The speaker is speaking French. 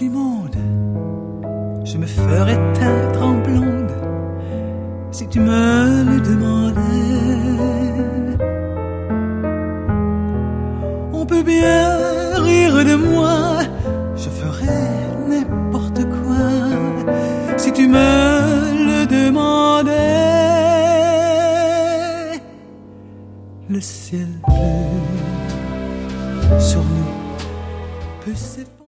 du monde, je me ferais teindre en blonde si tu me le demandais. On peut bien rire de moi, je ferais n'importe quoi si tu me le demandais. Le ciel bleu sur nous peut s'effondrer.